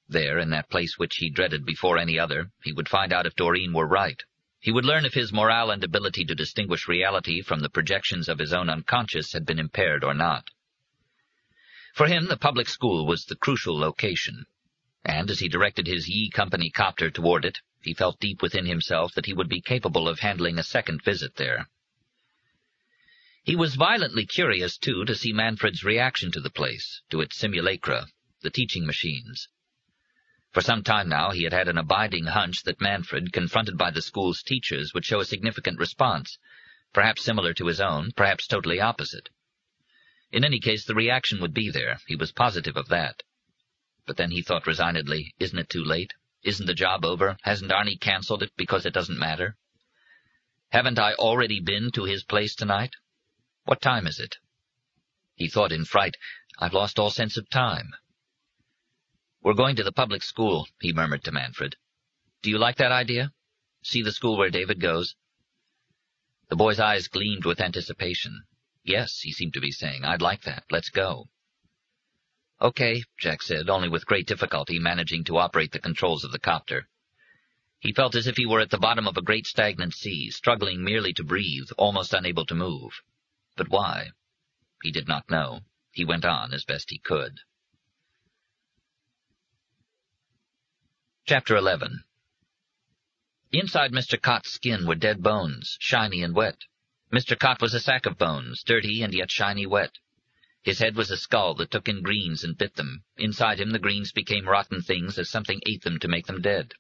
There, in that place which he dreaded before any other, he would find out if Doreen were right. He would learn if his morale and ability to distinguish reality from the projections of his own unconscious had been impaired or not. For him, the public school was the crucial location, and as he directed his Ye Company copter toward it, he felt deep within himself that he would be capable of handling a second visit there. He was violently curious, too, to see Manfred's reaction to the place, to its simulacra, the teaching machines. For some time now he had had an abiding hunch that Manfred, confronted by the school's teachers, would show a significant response, perhaps similar to his own, perhaps totally opposite. In any case, the reaction would be there. He was positive of that. But then he thought resignedly, isn't it too late? Isn't the job over? Hasn't Arnie cancelled it because it doesn't matter? Haven't I already been to his place tonight? What time is it? He thought in fright, I've lost all sense of time. We're going to the public school, he murmured to Manfred. Do you like that idea? See the school where David goes? The boy's eyes gleamed with anticipation. Yes, he seemed to be saying, I'd like that. Let's go. Okay, Jack said, only with great difficulty managing to operate the controls of the copter. He felt as if he were at the bottom of a great stagnant sea, struggling merely to breathe, almost unable to move. But why? He did not know. He went on as best he could. Chapter 11. Inside Mr. Cott's skin were dead bones, shiny and wet. Mr. Cott was a sack of bones, dirty and yet shiny wet. His head was a skull that took in greens and bit them. Inside him the greens became rotten things as something ate them to make them dead.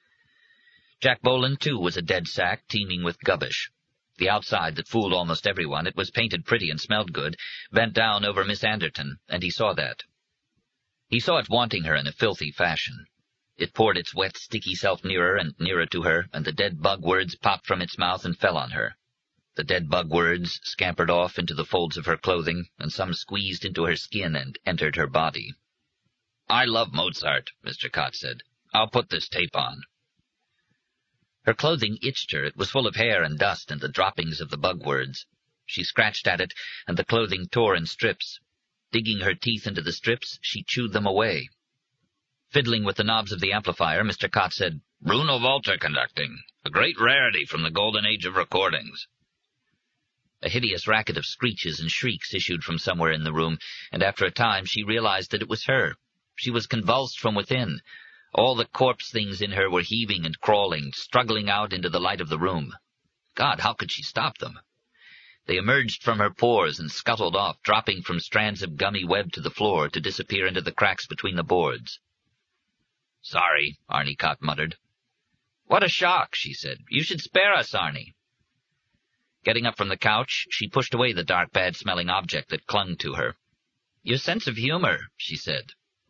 Jack Boland, too, was a dead sack, teeming with gubbish. The outside that fooled almost everyone, it was painted pretty and smelled good, bent down over Miss Anderton, and he saw that. He saw it wanting her in a filthy fashion. It poured its wet, sticky self nearer and nearer to her, and the dead bug words popped from its mouth and fell on her. The dead bug words scampered off into the folds of her clothing, and some squeezed into her skin and entered her body. I love Mozart, Mr. Cott said. I'll put this tape on. Her clothing itched her. It was full of hair and dust and the droppings of the bug words. She scratched at it, and the clothing tore in strips. Digging her teeth into the strips, she chewed them away. Fiddling with the knobs of the amplifier, Mr. Cott said, Bruno Walter conducting, a great rarity from the golden age of recordings. A hideous racket of screeches and shrieks issued from somewhere in the room, and after a time she realized that it was her. She was convulsed from within. All the corpse things in her were heaving and crawling, struggling out into the light of the room. God, how could she stop them? They emerged from her pores and scuttled off, dropping from strands of gummy web to the floor to disappear into the cracks between the boards. Sorry, Arnie Cott muttered. What a shock, she said. You should spare us, Arnie. Getting up from the couch, she pushed away the dark, bad-smelling object that clung to her. Your sense of humor, she said.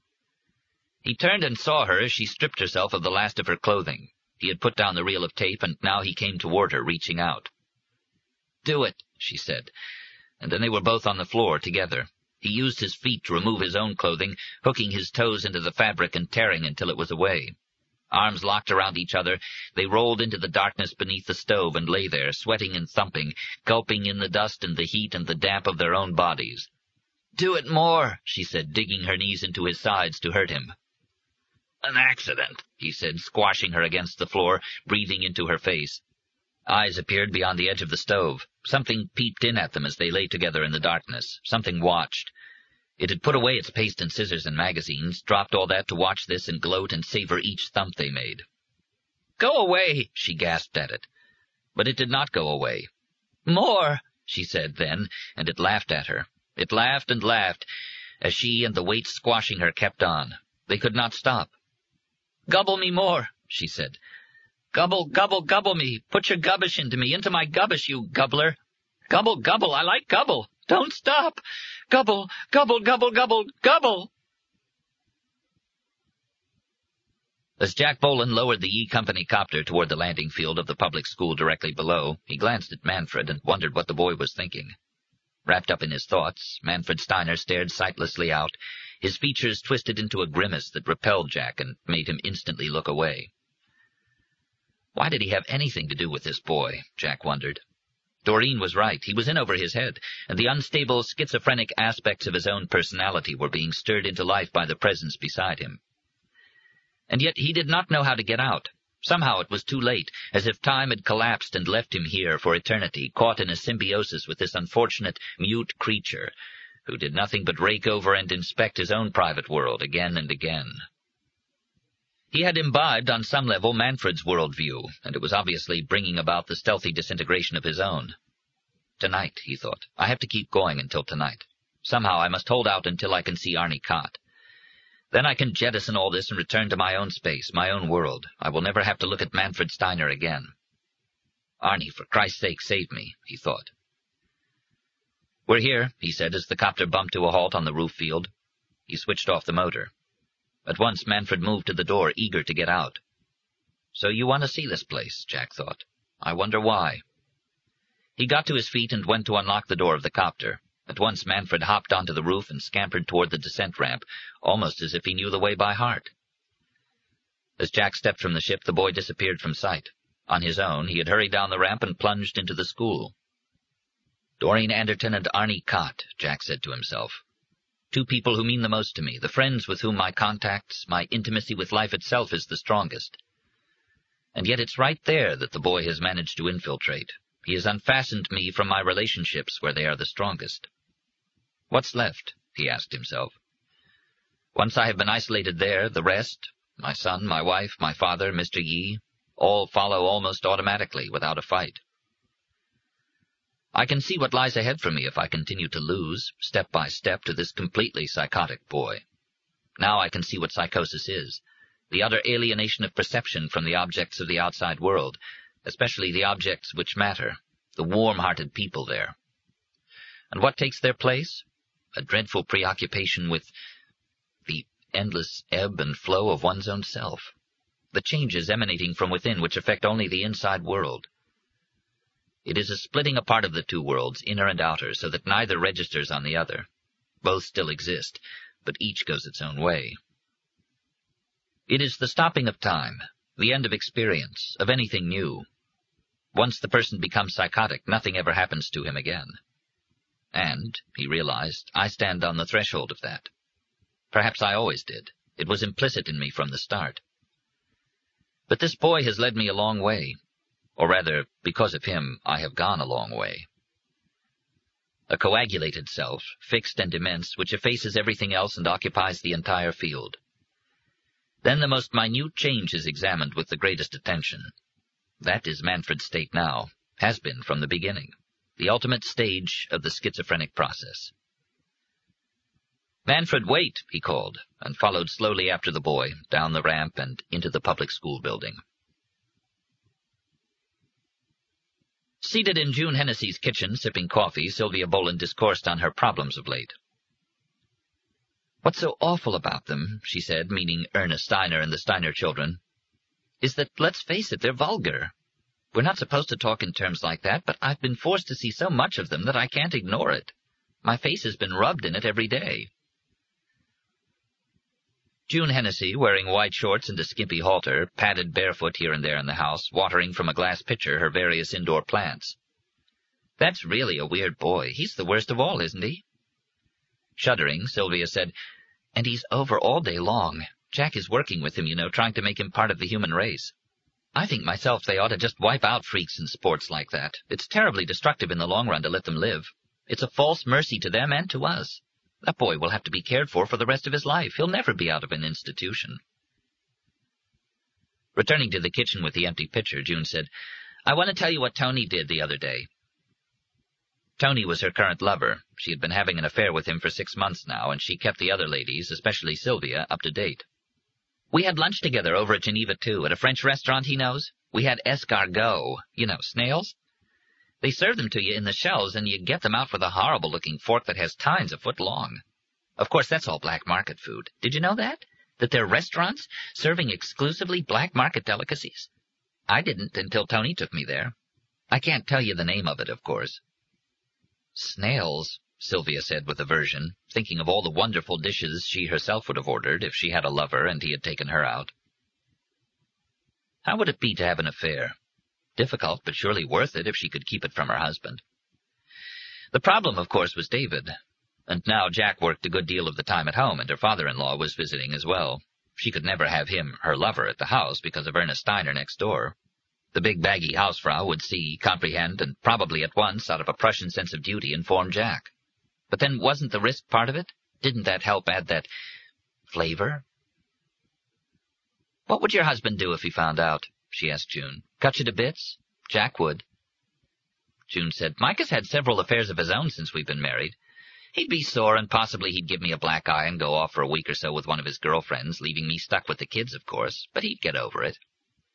He turned and saw her as she stripped herself of the last of her clothing. He had put down the reel of tape, and now he came toward her, reaching out. Do it, she said, and then they were both on the floor together. He used his feet to remove his own clothing, hooking his toes into the fabric and tearing until it was away. Arms locked around each other, they rolled into the darkness beneath the stove and lay there, sweating and thumping, gulping in the dust and the heat and the damp of their own bodies. Do it more, she said, digging her knees into his sides to hurt him. An accident, he said, squashing her against the floor, breathing into her face. Eyes appeared beyond the edge of the stove. Something peeped in at them as they lay together in the darkness. Something watched. It had put away its paste and scissors and magazines, dropped all that to watch this and gloat and savor each thump they made. Go away, she gasped at it. But it did not go away. More, she said then, and it laughed at her. It laughed and laughed, as she and the weight squashing her kept on. They could not stop. Gobble me more, she said. Gobble, gobble, gobble me. Put your gubbish into me, into my gubbish, you gubbler. Gobble, gobble, I like gobble. Don't stop. Gobble, gobble, gobble, gobble, gobble. As Jack Boland lowered the Ye Company copter toward the landing field of the public school directly below, he glanced at Manfred and wondered what the boy was thinking. Wrapped up in his thoughts, Manfred Steiner stared sightlessly out, his features twisted into a grimace that repelled Jack and made him instantly look away. Why did he have anything to do with this boy? Jack wondered. Doreen was right. He was in over his head, and the unstable, schizophrenic aspects of his own personality were being stirred into life by the presence beside him. And yet he did not know how to get out. Somehow it was too late, as if time had collapsed and left him here for eternity, caught in a symbiosis with this unfortunate, mute creature, who did nothing but rake over and inspect his own private world again and again. He had imbibed on some level Manfred's worldview, and it was obviously bringing about the stealthy disintegration of his own. Tonight, he thought. I have to keep going until tonight. Somehow I must hold out until I can see Arnie Cott. Then I can jettison all this and return to my own space, my own world. I will never have to look at Manfred Steiner again. Arnie, for Christ's sake, save me, he thought. We're here, he said as the copter bumped to a halt on the roof field. He switched off the motor. At once Manfred moved to the door, eager to get out. So you want to see this place, Jack thought. I wonder why. He got to his feet and went to unlock the door of the copter. At once Manfred hopped onto the roof and scampered toward the descent ramp, almost as if he knew the way by heart. As Jack stepped from the ship, the boy disappeared from sight. On his own, he had hurried down the ramp and plunged into the school. Doreen Anderton and Arnie Cott, Jack said to himself. Two people who mean the most to me, the friends with whom my contacts, my intimacy with life itself is the strongest. And yet it's right there that the boy has managed to infiltrate. He has unfastened me from my relationships where they are the strongest. What's left? He asked himself. Once I have been isolated there, the rest, my son, my wife, my father, Mr. Yi, all follow almost automatically without a fight. I can see what lies ahead for me if I continue to lose, step by step, to this completely psychotic boy. Now I can see what psychosis is, the utter alienation of perception from the objects of the outside world, especially the objects which matter, the warm-hearted people there. And what takes their place? A dreadful preoccupation with the endless ebb and flow of one's own self, the changes emanating from within which affect only the inside world. It is a splitting apart of the two worlds, inner and outer, so that neither registers on the other. Both still exist, but each goes its own way. It is the stopping of time, the end of experience, of anything new. Once the person becomes psychotic, nothing ever happens to him again. And, he realized, I stand on the threshold of that. Perhaps I always did. It was implicit in me from the start. But this boy has led me a long way. Or rather, because of him, I have gone a long way. A coagulated self, fixed and immense, which effaces everything else and occupies the entire field. Then the most minute change is examined with the greatest attention. That is Manfred's state now, has been from the beginning, the ultimate stage of the schizophrenic process. Manfred, wait, he called, and followed slowly after the boy, down the ramp and into the public school building. Seated in June Hennessy's kitchen, sipping coffee, Sylvia Boland discoursed on her problems of late. What's so awful about them, she said, meaning Ernest Steiner and the Steiner children, is that, let's face it, they're vulgar. We're not supposed to talk in terms like that, but I've been forced to see so much of them that I can't ignore it. My face has been rubbed in it every day. June Hennessy, wearing white shorts and a skimpy halter, padded barefoot here and there in the house, watering from a glass pitcher her various indoor plants. That's really a weird boy. He's the worst of all, isn't he? Shuddering, Sylvia said, And he's over all day long. Jack is working with him, trying to make him part of the human race. I think myself they ought to just wipe out freaks in sports like that. It's terribly destructive in the long run to let them live. It's a false mercy to them and to us. That boy will have to be cared for the rest of his life. He'll never be out of an institution. Returning to the kitchen with the empty pitcher, June said, I want to tell you what Tony did the other day. Tony was her current lover. She had been having an affair with him for 6 months now, and she kept the other ladies, especially Sylvia, up to date. We had lunch together over at Geneva, too, at a French restaurant he knows. We had escargot, snails. They serve them to you in the shells, and you get them out with a horrible-looking fork that has tines a foot long. Of course, that's all black market food. Did you know that? That they're restaurants serving exclusively black market delicacies? I didn't until Tony took me there. I can't tell you the name of it, of course. Snails, Sylvia said with aversion, thinking of all the wonderful dishes she herself would have ordered if she had a lover and he had taken her out. How would it be to have an affair? Difficult, but surely worth it if she could keep it from her husband. The problem, of course, was David, and now Jack worked a good deal of the time at home, and her father-in-law was visiting as well. She could never have him, her lover, at the house because of Ernest Steiner next door. The big baggy Hausfrau would see, comprehend, and probably at once, out of a Prussian sense of duty, inform Jack. But then wasn't the risk part of it? Didn't that help add that flavor? "What would your husband do if he found out?" she asked June. "Cut you to bits?" Jack would. June said, "Mike has had several affairs of his own since we've been married. He'd be sore, and possibly he'd give me a black eye and go off for a week or so with one of his girlfriends, leaving me stuck with the kids, of course, but he'd get over it."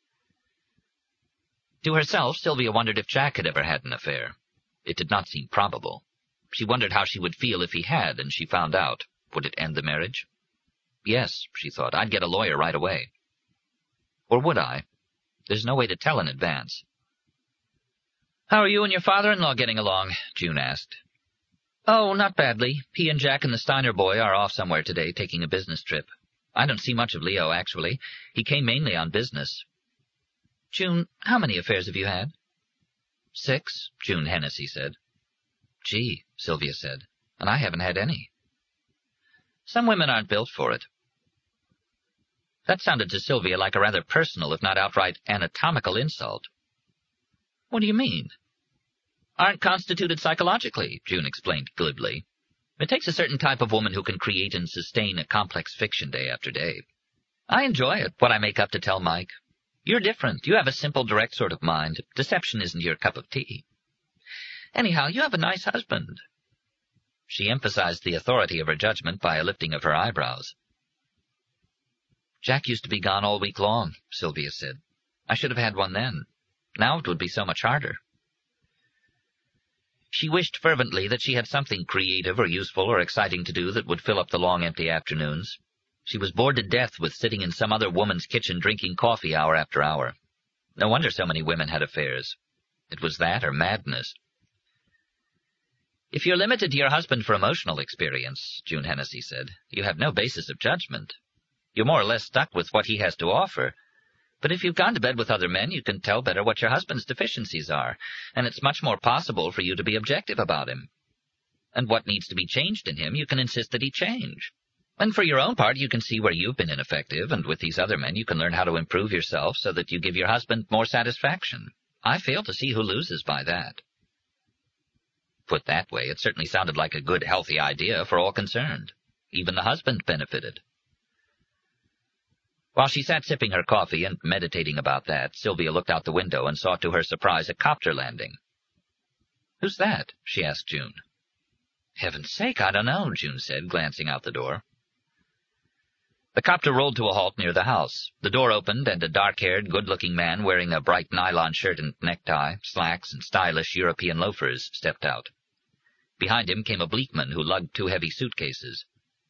To herself, Sylvia wondered if Jack had ever had an affair. It did not seem probable. She wondered how she would feel if he had, and she found out. Would it end the marriage? Yes, she thought, I'd get a lawyer right away. Or would I? There's no way to tell in advance. "How are you and your father-in-law getting along?" June asked. "Oh, not badly. He and Jack and the Steiner boy are off somewhere today, taking a business trip. I don't see much of Leo, actually. He came mainly on business." "June, how many affairs have you had?" "6, June Hennessy said. "Gee," Sylvia said, "and I haven't had any." "Some women aren't built for it." That sounded to Sylvia like a rather personal, if not outright anatomical insult. "What do you mean?" "Aren't constituted psychologically," June explained glibly. "It takes a certain type of woman who can create and sustain a complex fiction day after day. I enjoy it, what I make up to tell Mike. You're different. You have a simple, direct sort of mind. Deception isn't your cup of tea. Anyhow, you have a nice husband." She emphasized the authority of her judgment by a lifting of her eyebrows. "Jack used to be gone all week long," Sylvia said. "I should have had one then. Now it would be so much harder." She wished fervently that she had something creative or useful or exciting to do that would fill up the long empty afternoons. She was bored to death with sitting in some other woman's kitchen drinking coffee hour after hour. No wonder so many women had affairs. It was that or madness. "If you're limited to your husband for emotional experience," June Hennessy said, "you have no basis of judgment. You're more or less stuck with what he has to offer. But if you've gone to bed with other men, you can tell better what your husband's deficiencies are, and it's much more possible for you to be objective about him. And what needs to be changed in him, you can insist that he change. And for your own part, you can see where you've been ineffective, and with these other men you can learn how to improve yourself so that you give your husband more satisfaction. I fail to see who loses by that." Put that way, it certainly sounded like a good, healthy idea for all concerned. Even the husband benefited. While she sat sipping her coffee and meditating about that, Sylvia looked out the window and saw to her surprise a copter landing. "Who's that?" she asked June. "Heaven's sake, I don't know," June said, glancing out the door. The copter rolled to a halt near the house. The door opened, and a dark-haired, good-looking man wearing a bright nylon shirt and necktie, slacks, and stylish European loafers stepped out. Behind him came a Bleakman who lugged 2 heavy suitcases.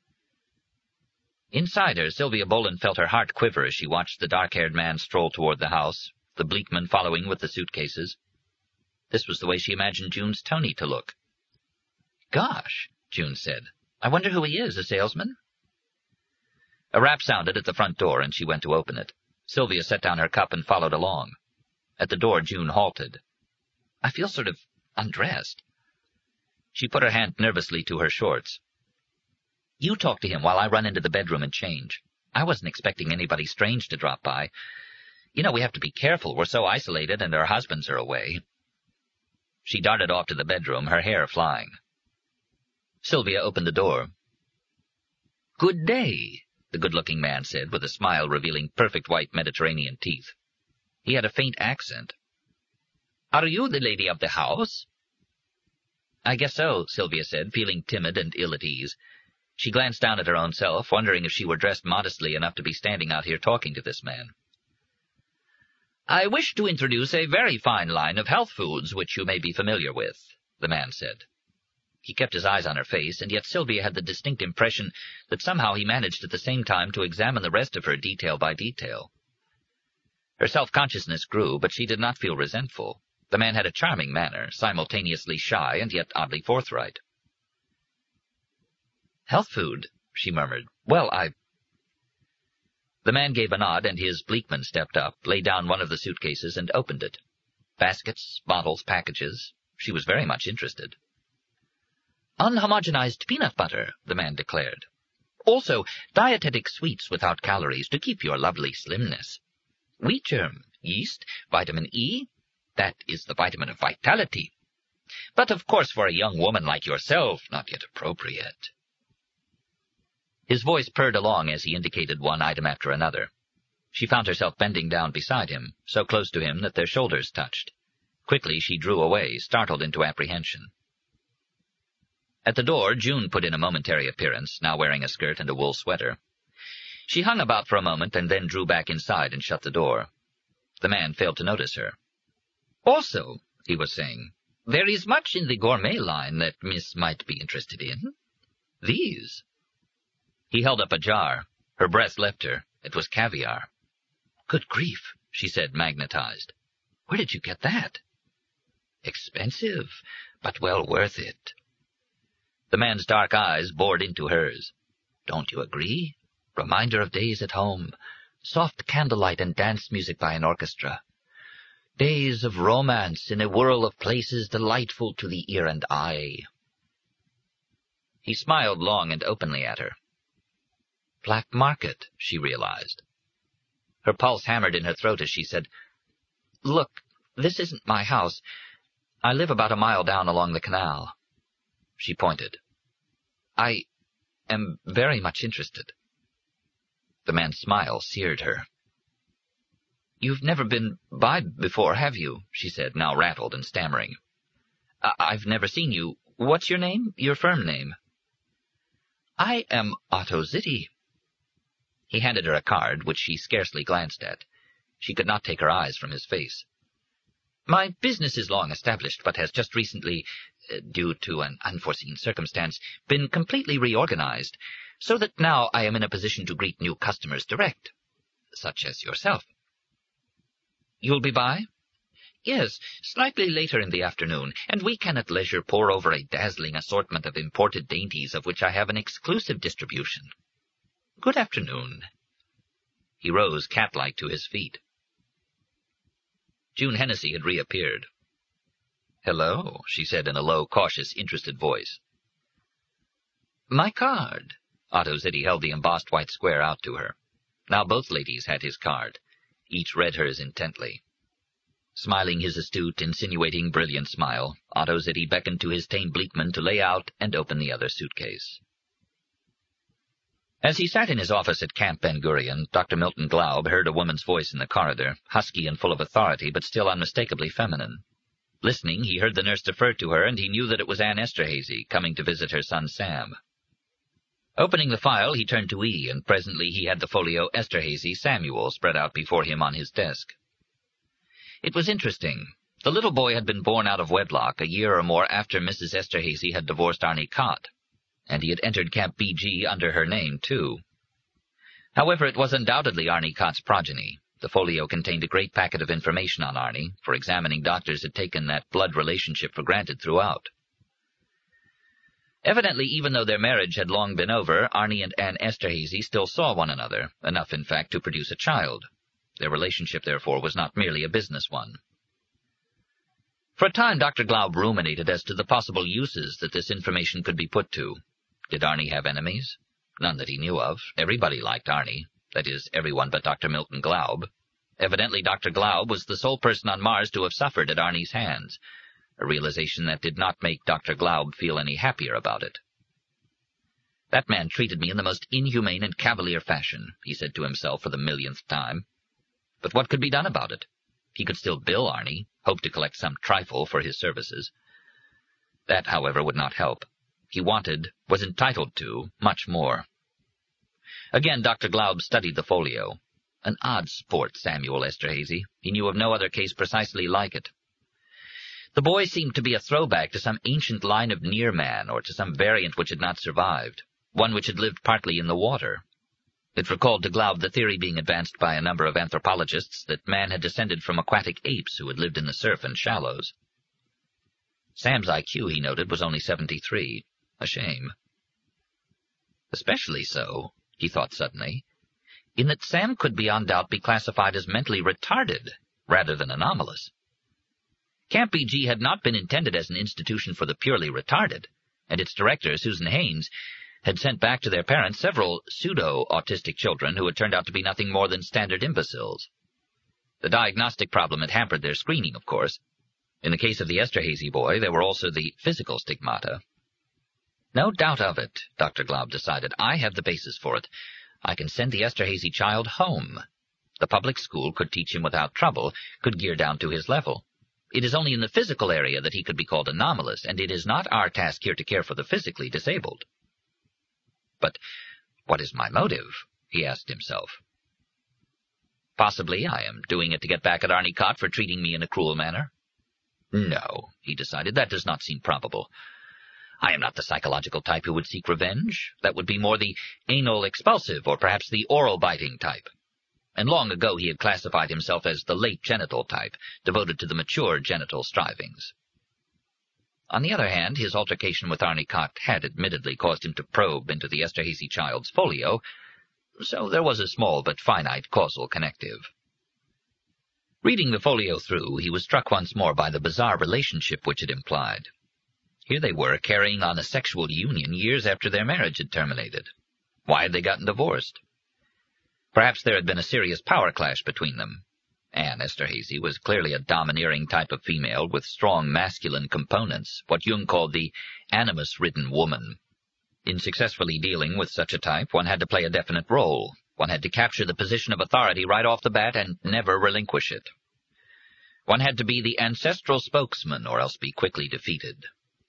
Inside her, Sylvia Boland felt her heart quiver as she watched the dark-haired man stroll toward the house, the Bleakman following with the suitcases. This was the way she imagined June's Tony to look. "Gosh," June said, "I wonder who he is, a salesman?" A rap sounded at the front door, and she went to open it. Sylvia set down her cup and followed along. At the door, June halted. "I feel sort of undressed." She put her hand nervously to her shorts. "You talk to him while I run into the bedroom and change. I wasn't expecting anybody strange to drop by. You know, we have to be careful. We're so isolated, and our husbands are away." She darted off to the bedroom, her hair flying. Sylvia opened the door. "Good day," the good-looking man said, with a smile revealing perfect white Mediterranean teeth. He had a faint accent. "Are you the lady of the house?" "I guess so," Sylvia said, feeling timid and ill at ease. She glanced down at her own self, wondering if she were dressed modestly enough to be standing out here talking to this man. "I wish to introduce a very fine line of health foods which you may be familiar with," the man said. He kept his eyes on her face, and yet Sylvia had the distinct impression that somehow he managed at the same time to examine the rest of her detail by detail. Her self-consciousness grew, but she did not feel resentful. The man had a charming manner, simultaneously shy and yet oddly forthright. "Health food," she murmured. "Well, The man gave a nod, and his Bleakman stepped up, laid down one of the suitcases, and opened it. Baskets, bottles, packages. She was very much interested. "Unhomogenized peanut butter," the man declared. Also, dietetic sweets without calories to keep your lovely slimness. Wheat germ, yeast, vitamin E, that is the vitamin of vitality. But of course for a young woman like yourself, not yet appropriate. His voice purred along as he indicated one item after another. She found herself bending down beside him, so close to him that their shoulders touched. Quickly she drew away, startled into apprehension. At the door, June put in a momentary appearance, now wearing a skirt and a wool sweater. She hung about for a moment and then drew back inside and shut the door. The man failed to notice her. Also, he was saying, there is much in the gourmet line that Miss might be interested in. These. He held up a jar. Her breath left her. It was caviar. Good grief, she said, magnetized. Where did you get that? Expensive, but well worth it. The man's dark eyes bored into hers. Don't you agree? Reminder of days at home. Soft candlelight and dance music by an orchestra. Days of romance in a whirl of places delightful to the ear and eye. He smiled long and openly at her. Black market, she realized. Her pulse hammered in her throat as she said, Look, this isn't my house. I live about a mile down along the canal. She pointed. I am very much interested. The man's smile seared her. You've never been by before, have you? She said, now rattled and stammering. I've never seen you. What's your name? Your firm name? I am Otto Zitty. He handed her a card, which she scarcely glanced at. She could not take her eyes from his face. My business is long established, but has just recently, due to an unforeseen circumstance, been completely reorganized, so that now I am in a position to greet new customers direct, such as yourself. You'll be by? Yes, slightly later in the afternoon, and we can at leisure pore over a dazzling assortment of imported dainties of which I have an exclusive distribution. Good afternoon. He rose cat-like to his feet. June Hennessy had reappeared. Hello, she said in a low, cautious, interested voice. My card. Otto Zitty held the embossed white square out to her. Now both ladies had his card. Each read hers intently. Smiling his astute, insinuating, brilliant smile, Otto Zitty beckoned to his tame Bleakman to lay out and open the other suitcase. As he sat in his office at Camp Ben Gurion, Dr. Milton Glaub heard a woman's voice in the corridor, husky and full of authority, but still unmistakably feminine. Listening, he heard the nurse defer to her, and he knew that it was Anne Esterhazy, coming to visit her son Sam. Opening the file, he turned to E, and presently he had the folio Esterhazy Samuel spread out before him on his desk. It was interesting. The little boy had been born out of wedlock a year or more after Mrs. Esterhazy had divorced Arnie Cott, and he had entered Camp BG under her name, too. However, it was undoubtedly Arnie Cott's progeny. The folio contained a great packet of information on Arnie, for examining doctors had taken that blood relationship for granted throughout. Evidently, even though their marriage had long been over, Arnie and Anne Esterhazy still saw one another, enough, in fact, to produce a child. Their relationship, therefore, was not merely a business one. For a time, Dr. Glaub ruminated as to the possible uses that this information could be put to. Did Arnie have enemies? None that he knew of. Everybody liked Arnie. That is, everyone but Dr. Milton Glaub. Evidently, Dr. Glaub was the sole person on Mars to have suffered at Arnie's hands, a realization that did not make Dr. Glaub feel any happier about it. That man treated me in the most inhumane and cavalier fashion, he said to himself for the millionth time. But what could be done about it? He could still bill Arnie, hope to collect some trifle for his services. That, however, would not help. He wanted, was entitled to, much more. Again Dr. Glaub studied the folio. An odd sport, Samuel Esterhazy. He knew of no other case precisely like it. The boy seemed to be a throwback to some ancient line of near man, or to some variant which had not survived, one which had lived partly in the water. It recalled to Glaub the theory being advanced by a number of anthropologists that man had descended from aquatic apes who had lived in the surf and shallows. Sam's IQ, he noted, was only 73. A shame. Especially so, he thought suddenly, in that Sam could beyond doubt be classified as mentally retarded rather than anomalous. Camp BG had not been intended as an institution for the purely retarded, and its director, Susan Haynes, had sent back to their parents several pseudo-autistic children who had turned out to be nothing more than standard imbeciles. The diagnostic problem had hampered their screening, of course. In the case of the Esterhazy boy, there were also the physical stigmata. No doubt of it, Dr. Glaub decided. I have the basis for it. I can send the Esterhazy child home. The public school could teach him without trouble, could gear down to his level. It is only in the physical area that he could be called anomalous, and it is not our task here to care for the physically disabled. But what is my motive? He asked himself. Possibly I am doing it to get back at Arnie Cott for treating me in a cruel manner. No, he decided, that does not seem probable. I am not the psychological type who would seek revenge. That would be more the anal expulsive, or perhaps the oral biting type. And long ago he had classified himself as the late genital type, devoted to the mature genital strivings. On the other hand, his altercation with Arnie Cott had admittedly caused him to probe into the Esterhazy child's folio, so there was a small but finite causal connective. Reading the folio through, he was struck once more by the bizarre relationship which it implied. Here they were, carrying on a sexual union years after their marriage had terminated. Why had they gotten divorced? Perhaps there had been a serious power clash between them. Anne Esterhazy was clearly a domineering type of female with strong masculine components, what Jung called the animus-ridden woman. In successfully dealing with such a type, one had to play a definite role. One had to capture the position of authority right off the bat and never relinquish it. One had to be the ancestral spokesman or else be quickly defeated.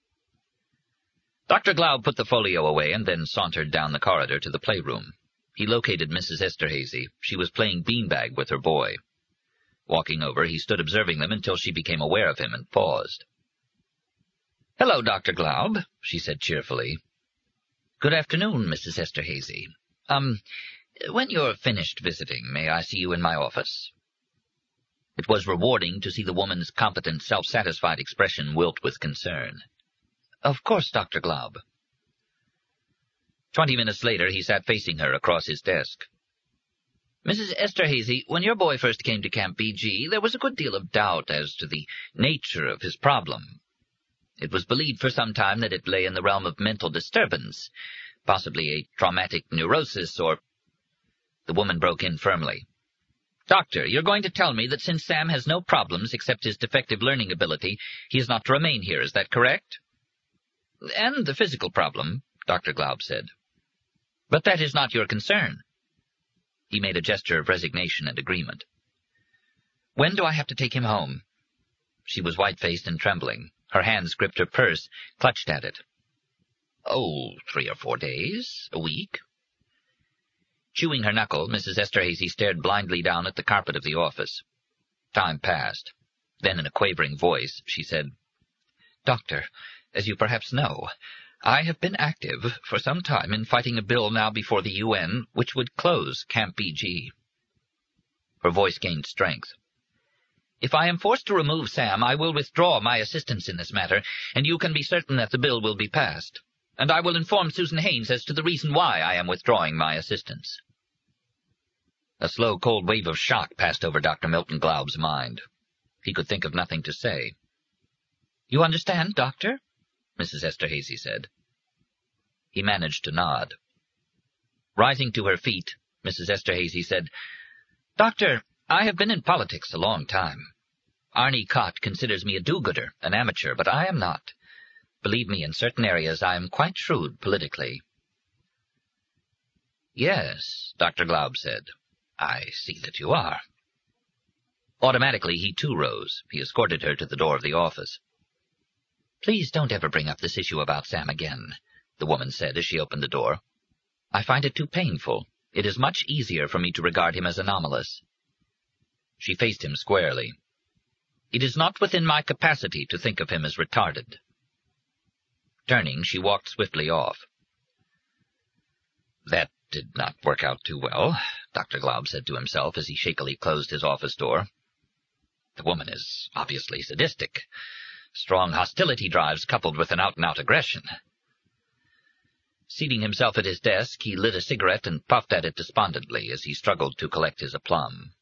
Dr. Glaub put the folio away and then sauntered down the corridor to the playroom. He located Mrs. Esterhazy. She was playing beanbag with her boy. Walking over, he stood observing them until she became aware of him and paused. "Hello, Dr. Glaub," she said cheerfully. "Good afternoon, Mrs. Esterhazy. When you're finished visiting, may I see you in my office?" It was rewarding to see the woman's competent, self-satisfied expression wilt with concern. "Of course, Dr. Glaub." 20 minutes later, he sat facing her across his desk. "Mrs. Esterhazy, when your boy first came to Camp BG, there was a good deal of doubt as to the nature of his problem. It was believed for some time that it lay in the realm of mental disturbance, possibly a traumatic neurosis or—" The woman broke in firmly. "Doctor, you're going to tell me that since Sam has no problems except his defective learning ability, he is not to remain here, is that correct?" "And the physical problem," Dr. Glaub said. "But that is not your concern." He made a gesture of resignation and agreement. "When do I have to take him home?" She was white-faced and trembling. Her hands gripped her purse, clutched at it. "Oh, 3 or 4 days, a week." Chewing her knuckle, Mrs. Esterhazy stared blindly down at the carpet of the office. Time passed. Then, in a quavering voice, she said, "Doctor, as you perhaps know, I have been active for some time in fighting a bill now before the UN which would close Camp BG." Her voice gained strength. "If I am forced to remove Sam, I will withdraw my assistance in this matter, and you can be certain that the bill will be passed. And I will inform Susan Haynes as to the reason why I am withdrawing my assistance." A slow, cold wave of shock passed over Dr. Milton Glaub's mind. He could think of nothing to say. "You understand, Doctor?" Mrs. Esterhazy said. He managed to nod. Rising to her feet, Mrs. Esterhazy said, "Doctor, I have been in politics a long time. Arnie Cott considers me a do-gooder, an amateur, but I am not. Believe me, in certain areas I am quite shrewd politically." "Yes," Dr. Glaub said. "I see that you are." Automatically, he too rose. He escorted her to the door of the office. "Please don't ever bring up this issue about Sam again," the woman said as she opened the door. "I find it too painful. It is much easier for me to regard him as anomalous." She faced him squarely. "It is not within my capacity to think of him as retarded." Turning, she walked swiftly off. "That did not work out too well," Dr. Glaub said to himself as he shakily closed his office door. "The woman is obviously sadistic. Strong hostility drives coupled with an out-and-out aggression." Seating himself at his desk, he lit a cigarette and puffed at it despondently as he struggled to collect his aplomb.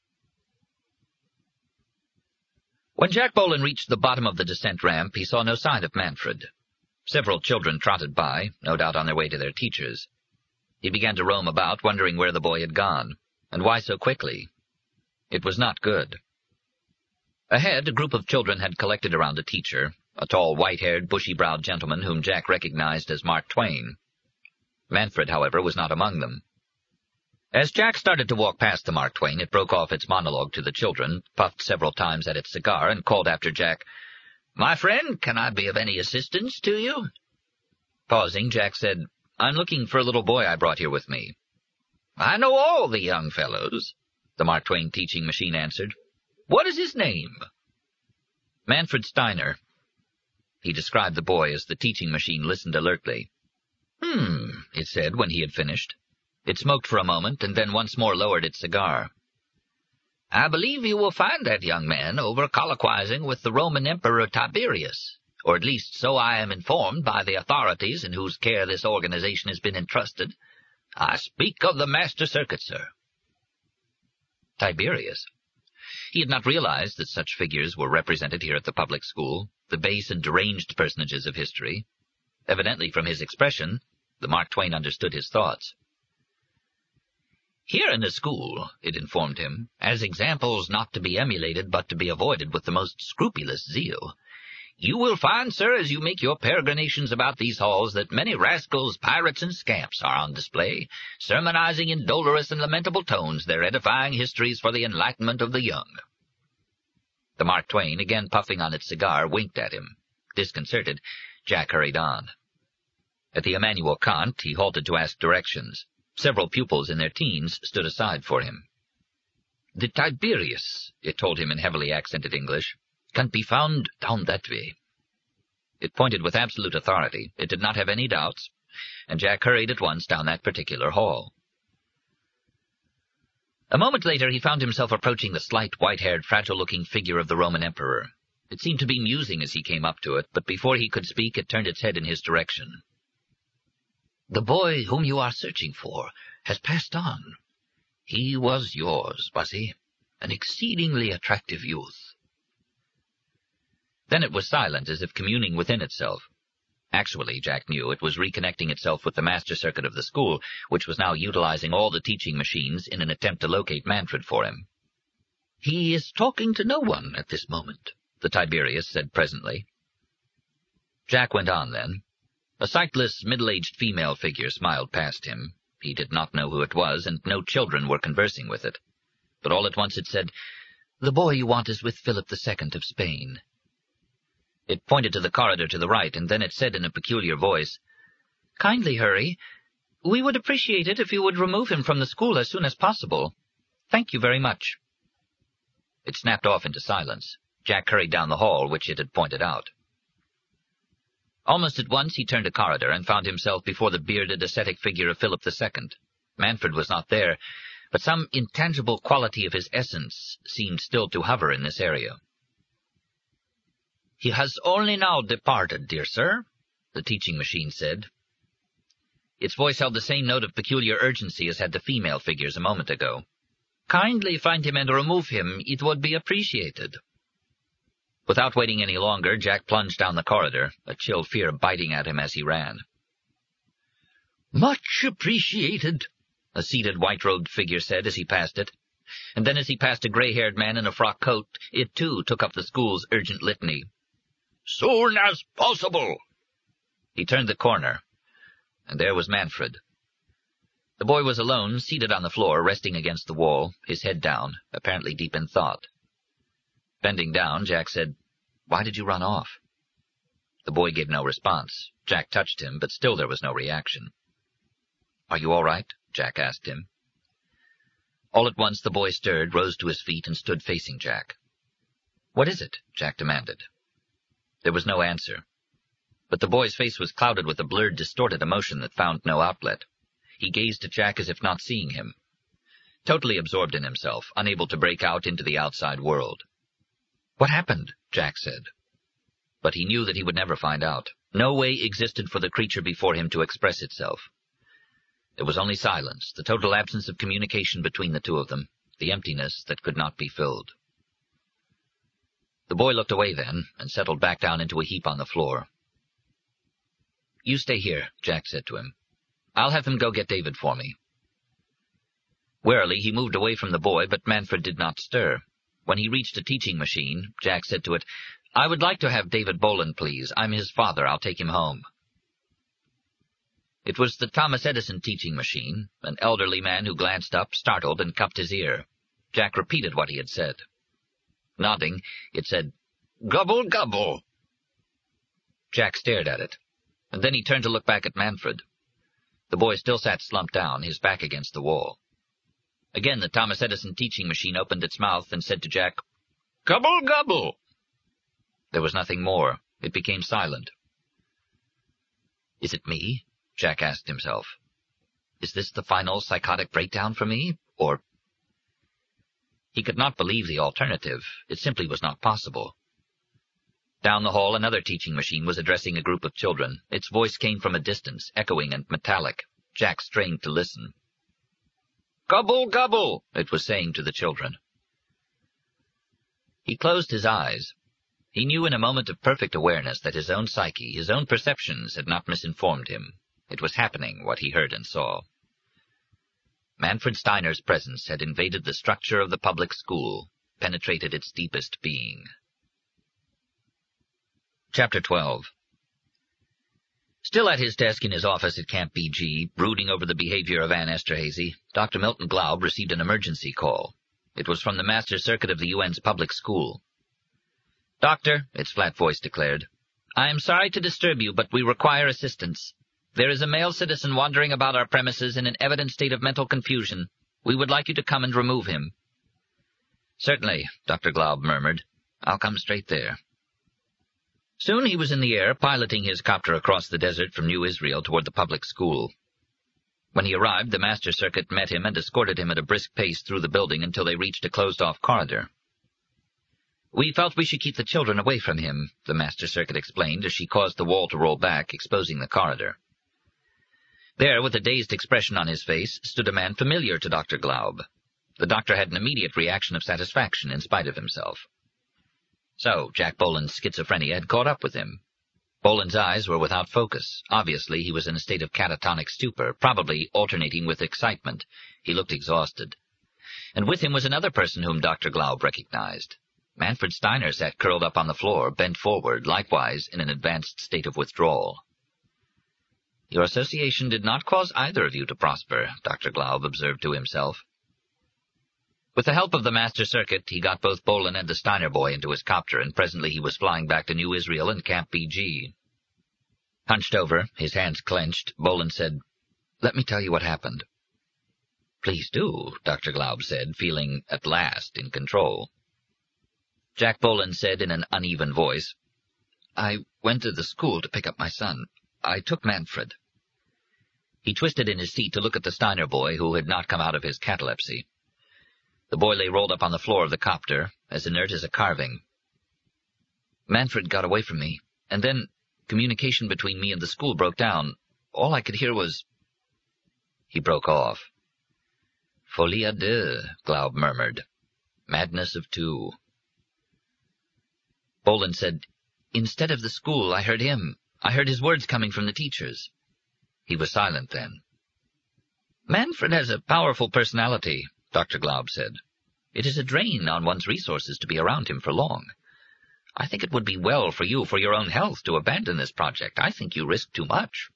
When Jack Boland reached the bottom of the descent ramp, he saw no sign of Manfred. Several children trotted by, no doubt on their way to their teachers. He began to roam about, wondering where the boy had gone, and why so quickly. It was not good. Ahead, a group of children had collected around a teacher, a tall, white-haired, bushy-browed gentleman whom Jack recognized as Mark Twain. Manfred, however, was not among them. As Jack started to walk past the Mark Twain, it broke off its monologue to the children, puffed several times at its cigar, and called after Jack, "My friend, can I be of any assistance to you?" Pausing, Jack said, "I'm looking for a little boy I brought here with me." "I know all the young fellows," the Mark Twain teaching machine answered. "What is his name?" "Manfred Steiner." He described the boy as the teaching machine listened alertly. It said when he had finished. It smoked for a moment, and then once more lowered its cigar. "I believe you will find that young man over colloquizing with the Roman Emperor Tiberius, or at least so I am informed by the authorities in whose care this organization has been entrusted. I speak of the Master Circuit, sir." Tiberius. He had not realized that such figures were represented here at the public school, the base and deranged personages of history. Evidently from his expression, the Mark Twain understood his thoughts. "Here in the school," it informed him, "as examples not to be emulated but to be avoided with the most scrupulous zeal, you will find, sir, as you make your peregrinations about these halls, that many rascals, pirates, and scamps are on display, sermonizing in dolorous and lamentable tones their edifying histories for the enlightenment of the young." The Mark Twain, again puffing on its cigar, winked at him. Disconcerted, Jack hurried on. At the Immanuel Kant, he halted to ask directions. Several pupils in their teens stood aside for him. "The Tiberius," it told him in heavily accented English, "can be found down that way." It pointed with absolute authority. It did not have any doubts, and Jack hurried at once down that particular hall. A moment later he found himself approaching the slight, white-haired, fragile-looking figure of the Roman emperor. It seemed to be musing as he came up to it, but before he could speak it turned its head in his direction. "The boy whom you are searching for has passed on. He was yours, was he? An exceedingly attractive youth." Then it was silent, as if communing within itself. Actually, Jack knew, it was reconnecting itself with the master circuit of the school, which was now utilizing all the teaching machines in an attempt to locate Manfred for him. "He is talking to no one at this moment," the Tiberius said presently. Jack went on then. A sightless, middle-aged female figure smiled past him. He did not know who it was, and no children were conversing with it. But all at once it said, "The boy you want is with Philip II of Spain." It pointed to the corridor to the right, and then it said in a peculiar voice, "Kindly hurry. We would appreciate it if you would remove him from the school as soon as possible. Thank you very much." It snapped off into silence. Jack hurried down the hall which it had pointed out. Almost at once he turned a corridor and found himself before the bearded, ascetic figure of Philip II. Manfred was not there, but some intangible quality of his essence seemed still to hover in this area. "He has only now departed, dear sir," the teaching machine said. Its voice held the same note of peculiar urgency as had the female figures a moment ago. "Kindly find him and remove him. It would be appreciated." Without waiting any longer, Jack plunged down the corridor, a chill fear biting at him as he ran. "Much appreciated," a seated, white-robed figure said as he passed it. And then as he passed a gray-haired man in a frock coat, it too took up the school's urgent litany. "Soon as possible." He turned the corner, and there was Manfred. The boy was alone, seated on the floor, resting against the wall, his head down, apparently deep in thought. Bending down, Jack said, "Why did you run off?" The boy gave no response. Jack touched him, but still there was no reaction. "Are you all right?" Jack asked him. All at once the boy stirred, rose to his feet, and stood facing Jack. "What is it?" Jack demanded. There was no answer. But the boy's face was clouded with a blurred, distorted emotion that found no outlet. He gazed at Jack as if not seeing him. Totally absorbed in himself, unable to break out into the outside world. "What happened?" Jack said. But he knew that he would never find out. No way existed for the creature before him to express itself. There was only silence, the total absence of communication between the two of them, the emptiness that could not be filled. The boy looked away then, and settled back down into a heap on the floor. "You stay here," Jack said to him. "I'll have him go get David for me." Warily he moved away from the boy, but Manfred did not stir. When he reached a teaching machine, Jack said to it, "I would like to have David Boland, please. I'm his father. I'll take him home." It was the Thomas Edison teaching machine, an elderly man who glanced up, startled, and cupped his ear. Jack repeated what he had said. Nodding, it said, "Gobble, gobble." Jack stared at it, and then he turned to look back at Manfred. The boy still sat slumped down, his back against the wall. Again the Thomas Edison teaching machine opened its mouth and said to Jack, "Gobble, gobble." There was nothing more. It became silent. "Is it me?" Jack asked himself. "Is this the final psychotic breakdown for me, or—" He could not believe the alternative. It simply was not possible. Down the hall another teaching machine was addressing a group of children. Its voice came from a distance, echoing and metallic. Jack strained to listen. "Gobble, gobble," it was saying to the children. He closed his eyes. He knew in a moment of perfect awareness that his own psyche, his own perceptions, had not misinformed him. It was happening, what he heard and saw. Manfred Steiner's presence had invaded the structure of the public school, penetrated its deepest being. Chapter 12. Still at his desk in his office at Camp BG, brooding over the behavior of Anne Esterhazy, Dr. Milton Glaub received an emergency call. It was from the Master Circuit of the UN's public school. "Doctor," its flat voice declared, "I am sorry to disturb you, but we require assistance. There is a male citizen wandering about our premises in an evident state of mental confusion. We would like you to come and remove him." "Certainly," Dr. Glaub murmured. "I'll come straight there." Soon he was in the air, piloting his copter across the desert from New Israel toward the public school. When he arrived, the Master Circuit met him and escorted him at a brisk pace through the building until they reached a closed-off corridor. "We felt we should keep the children away from him," the Master Circuit explained as she caused the wall to roll back, exposing the corridor. There, with a dazed expression on his face, stood a man familiar to Dr. Glaub. The doctor had an immediate reaction of satisfaction in spite of himself. So, Jack Boland's schizophrenia had caught up with him. Boland's eyes were without focus. Obviously, he was in a state of catatonic stupor, probably alternating with excitement. He looked exhausted. And with him was another person whom Dr. Glaub recognized. Manfred Steiner sat curled up on the floor, bent forward, likewise in an advanced state of withdrawal. "Your association did not cause either of you to prosper," Dr. Glaub observed to himself. With the help of the Master Circuit, he got both Boland and the Steiner boy into his copter, and presently he was flying back to New Israel and Camp BG. Hunched over, his hands clenched, Boland said, "Let me tell you what happened." "Please do," Dr. Glaub said, feeling, at last, in control. Jack Boland said in an uneven voice, "I went to the school to pick up my son. I took Manfred." He twisted in his seat to look at the Steiner boy, who had not come out of his catalepsy. The boy lay rolled up on the floor of the copter, as inert as a carving. "Manfred got away from me, and then communication between me and the school broke down. All I could hear was—" He broke off. "Folie à deux," Glaub murmured. "Madness of two." Boland said, "Instead of the school, I heard him. I heard his words coming from the teachers." He was silent then. "Manfred has a powerful personality," Dr. Glaub said. "It is a drain on one's resources to be around him for long. I think it would be well for you, for your own health, to abandon this project. I think you risk too much."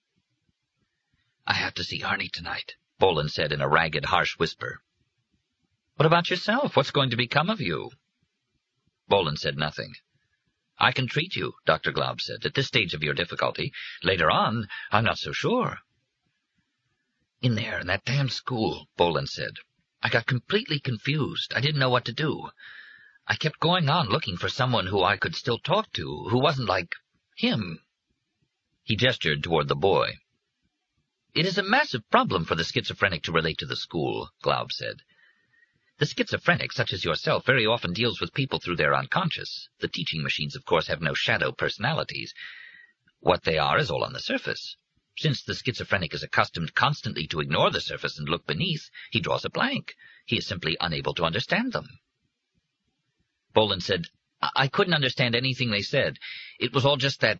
"I have to see Arnie tonight," Boland said in a ragged, harsh whisper. "What about yourself? What's going to become of you?" Boland said nothing. "I can treat you," Dr. Glaub said, "at this stage of your difficulty. Later on, I'm not so sure." "In there, in that damned school," Boland said, "I got completely confused. I didn't know what to do. I kept going on looking for someone who I could still talk to, who wasn't like him." He gestured toward the boy. "It is a massive problem for the schizophrenic to relate to the school," Glaub said. "The schizophrenic, such as yourself, very often deals with people through their unconscious. The teaching machines, of course, have no shadow personalities. What they are is all on the surface. Since the schizophrenic is accustomed constantly to ignore the surface and look beneath, he draws a blank. He is simply unable to understand them." Boland said, "I couldn't understand anything they said. It was all just that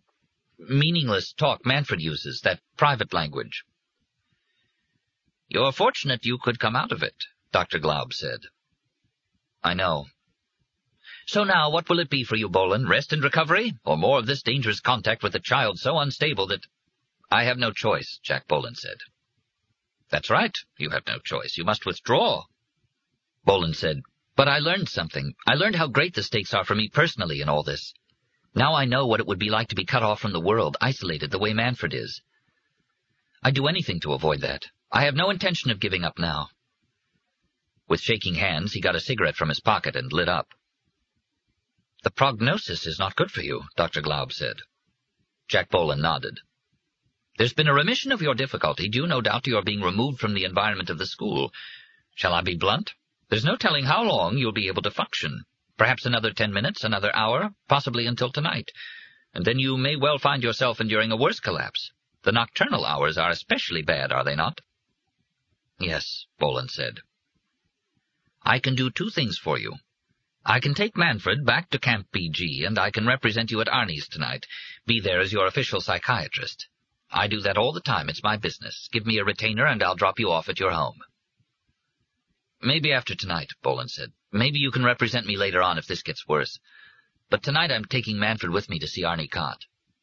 meaningless talk Manfred uses, that private language. You're fortunate you could come out of it, Dr. Glaub said. I know. So now what will it be for you, Bolin? Rest and recovery, or more of this dangerous contact with a child so unstable that— I have no choice, Jack Bolin said. That's right, you have no choice. You must withdraw. Bolin said, but I learned something. I learned how great the stakes are for me personally in all this. Now I know what it would be like to be cut off from the world, isolated the way Manfred is. I'd do anything to avoid that. I have no intention of giving up now. With shaking hands, he got a cigarette from his pocket and lit up. The prognosis is not good for you, Dr. Glaub said. Jack Bolin nodded. There's been a remission of your difficulty, due no doubt to your being removed from the environment of the school. Shall I be blunt? There's no telling how long you'll be able to function. Perhaps another 10 minutes, another hour, possibly until tonight. And then you may well find yourself enduring a worse collapse. The nocturnal hours are especially bad, are they not? Yes, Bolin said. I can do two things for you. I can take Manfred back to Camp BG, and I can represent you at Arnie's tonight, be there as your official psychiatrist. I do that all the time. It's my business. Give me a retainer, and I'll drop you off at your home. Maybe after tonight, Bolin said. Maybe you can represent me later on if this gets worse. But tonight I'm taking Manfred with me to see Arnie Cott.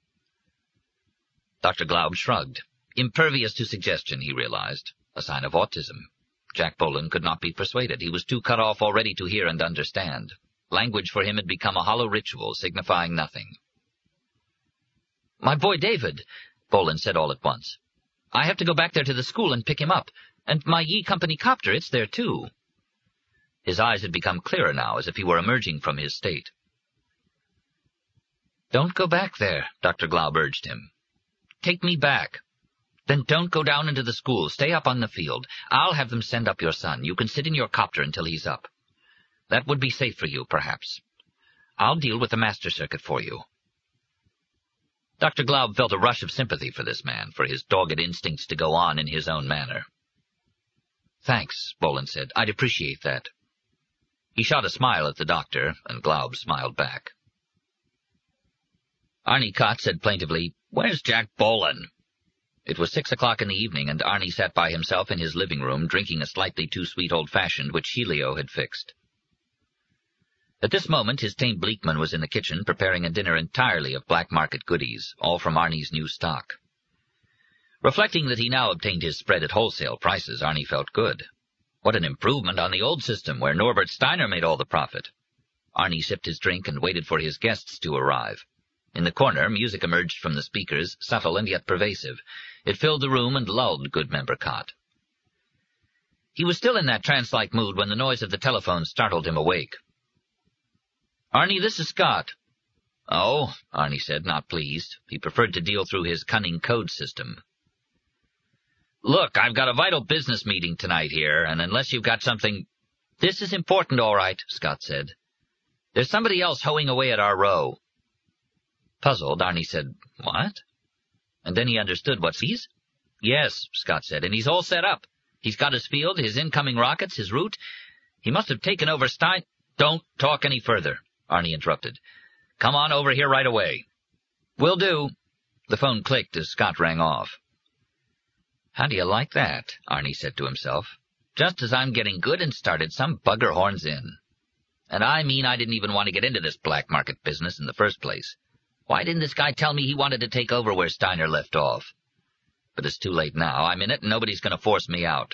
Dr. Glaub shrugged. Impervious to suggestion, he realized. A sign of autism. Jack Bolin could not be persuaded. He was too cut off already to hear and understand. Language for him had become a hollow ritual, signifying nothing. My boy David, Bolin said all at once. I have to go back there to the school and pick him up. And my Ye Company copter, it's there too. His eyes had become clearer now, as if he were emerging from his state. Don't go back there, Dr. Glaub urged him. Take me back. Then don't go down into the school. Stay up on the field. I'll have them send up your son. You can sit in your copter until he's up. That would be safe for you, perhaps. I'll deal with the master circuit for you. Dr. Glaub felt a rush of sympathy for this man, for his dogged instincts to go on in his own manner. Thanks, Bolin said. I'd appreciate that. He shot a smile at the doctor, and Glaub smiled back. Arnie Cott said plaintively, Where's Jack Bolin? It was 6 o'clock in the evening, and Arnie sat by himself in his living room, drinking a slightly too sweet old-fashioned which Helio had fixed. At this moment his tame Bleakman was in the kitchen preparing a dinner entirely of black market goodies, all from Arnie's new stock. Reflecting that he now obtained his spread at wholesale prices, Arnie felt good. What an improvement on the old system, where Norbert Steiner made all the profit. Arnie sipped his drink and waited for his guests to arrive. In the corner, music emerged from the speakers, subtle and yet pervasive. It filled the room and lulled Goodmember Cott. He was still in that trance-like mood when the noise of the telephone startled him awake. Arnie, this is Scott. Oh, Arnie said, not pleased. He preferred to deal through his cunning code system. Look, I've got a vital business meeting tonight here, and unless you've got something— This is important, all right, Scott said. There's somebody else hoeing away at our row. Puzzled, Arnie said, What? And then he understood what he's? Yes, Scott said, and he's all set up. He's got his field, his incoming rockets, his route. He must have taken over Stein— Don't talk any further, Arnie interrupted. Come on over here right away. Will do. The phone clicked as Scott rang off. How do you like that? Arnie said to himself. Just as I'm getting good and started, some bugger horns in. And I mean I didn't even want to get into this black market business in the first place. Why didn't this guy tell me he wanted to take over where Steiner left off? But it's too late now. I'm in it, and nobody's going to force me out.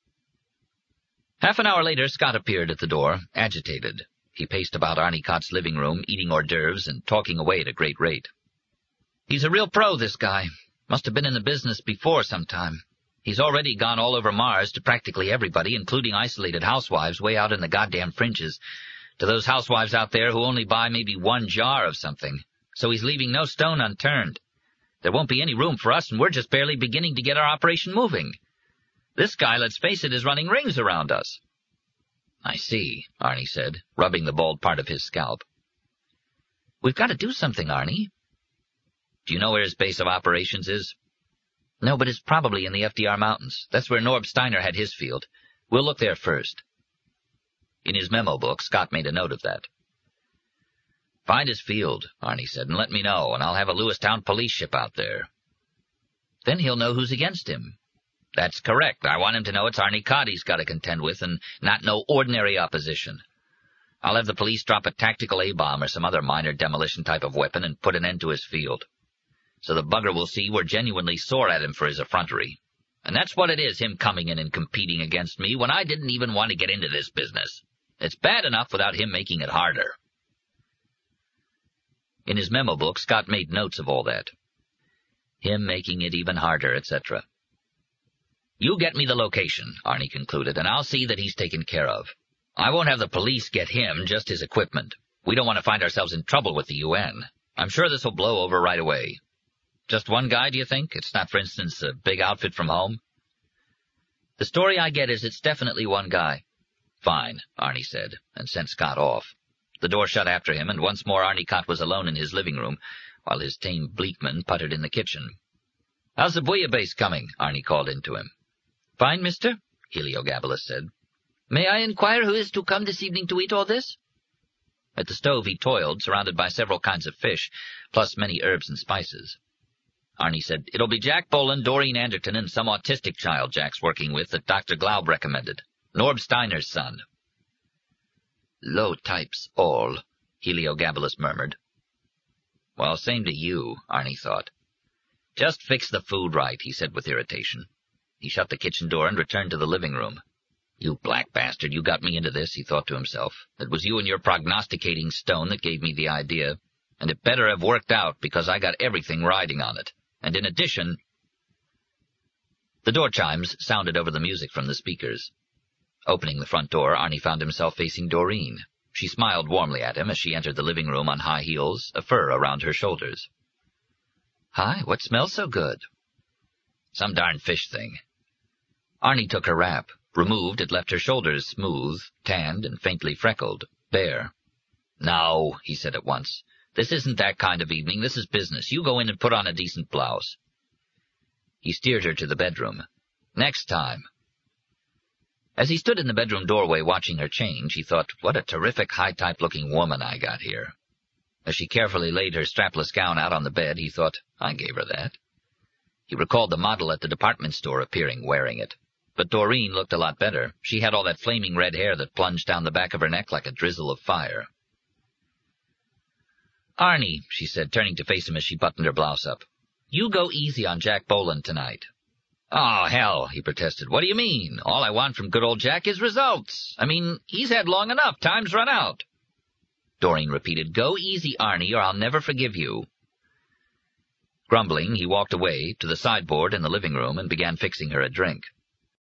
Half an hour later, Scott appeared at the door, agitated. He paced about Arnie Cott's living room, eating hors d'oeuvres and talking away at a great rate. He's a real pro, this guy. Must have been in the business before sometime. He's already gone all over Mars to practically everybody, including isolated housewives way out in the goddamn fringes, to those housewives out there who only buy maybe one jar of something. So he's leaving no stone unturned. There won't be any room for us, and we're just barely beginning to get our operation moving. This guy, let's face it, is running rings around us. I see, Arnie said, rubbing the bald part of his scalp. We've got to do something, Arnie. Do you know where his base of operations is? No, but it's probably in the FDR Mountains. That's where Norb Steiner had his field. We'll look there first. In his memo book, Scott made a note of that. "Find his field," Arnie said, "and let me know, and I'll have a Lewistown police ship out there." "Then he'll know who's against him." "That's correct. I want him to know it's Arnie Cott he's got to contend with, and not no ordinary opposition. I'll have the police drop a tactical A-bomb or some other minor demolition type of weapon and put an end to his field. So the bugger will see we're genuinely sore at him for his effrontery. And that's what it is, him coming in and competing against me when I didn't even want to get into this business. It's bad enough without him making it harder." In his memo book, Scott made notes of all that. Him making it even harder, etc. "You get me the location," Arnie concluded, "and I'll see that he's taken care of. I won't have the police get him, just his equipment. We don't want to find ourselves in trouble with the UN. I'm sure this will blow over right away. Just one guy, do you think? It's not, for instance, a big outfit from home?" "The story I get is it's definitely one guy." "Fine," Arnie said, and sent Scott off. The door shut after him, and once more Arnie Cott was alone in his living room, while his tame Bleakman puttered in the kitchen. "How's the bouillabaisse coming?" Arnie called in to him. "Fine, mister," Heliogabalus said. "May I inquire who is to come this evening to eat all this?" At the stove he toiled, surrounded by several kinds of fish, plus many herbs and spices. Arnie said, "It'll be Jack Boland, Doreen Anderton, and some autistic child Jack's working with that Dr. Glaub recommended. Norb Steiner's son." "Low types all," Heliogabalus murmured. "Well, same to you," Arnie thought. "Just fix the food right," he said with irritation. He shut the kitchen door and returned to the living room. "You black bastard, you got me into this," he thought to himself. "It was you and your prognosticating stone that gave me the idea, and it better have worked out because I got everything riding on it. And in addition—" The door chimes sounded over the music from the speakers. Opening the front door, Arnie found himself facing Doreen. She smiled warmly at him as she entered the living room on high heels, a fur around her shoulders. "Hi, what smells so good?" "Some darn fish thing." Arnie took her wrap. Removed, it left her shoulders smooth, tanned, and faintly freckled, bare. "No," he said at once. "This isn't that kind of evening. This is business. You go in and put on a decent blouse." He steered her to the bedroom. "Next time." As he stood in the bedroom doorway watching her change, he thought, what a terrific high-type-looking woman I got here. As she carefully laid her strapless gown out on the bed, he thought, I gave her that. He recalled the model at the department store appearing wearing it. But Doreen looked a lot better. She had all that flaming red hair that plunged down the back of her neck like a drizzle of fire. "Arnie," she said, turning to face him as she buttoned her blouse up, "you go easy on Jack Boland tonight." "Oh, hell," he protested. "What do you mean? All I want from good old Jack is results. I mean, he's had long enough. Time's run out." Doreen repeated, "Go easy, Arnie, or I'll never forgive you." Grumbling, he walked away to the sideboard in the living room and began fixing her a drink.